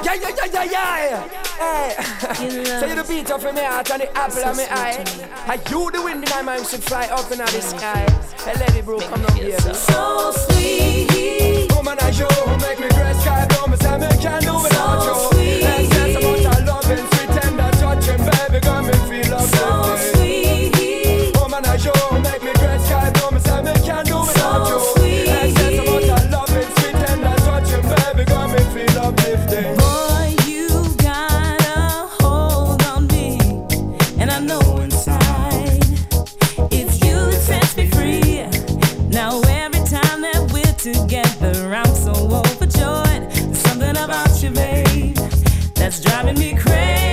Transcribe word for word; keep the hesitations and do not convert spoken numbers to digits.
Yeah, yeah, yeah, yeah, yeah. Hey. So you the beat of my heart and the apple of my eye. Are you the wind in my mind should fly up in the sky? Hey, lady bro, come on, baby. So sweet. Woman, I you make me dress sky blue. Me say me can't do without you. Let's dance about our loving, sweet tender touching, baby, got me feel love. So sweet. Woman, I you make me dress sky blue. Me say me can't do without you. Let's dance about our loving, sweet tender touching, baby, got me feel uplifting. Boy, you got a hold on me, and I know inside if you set me free. Now every time that we're together, I'm so overjoyed. There's something about you, babe, that's driving me crazy.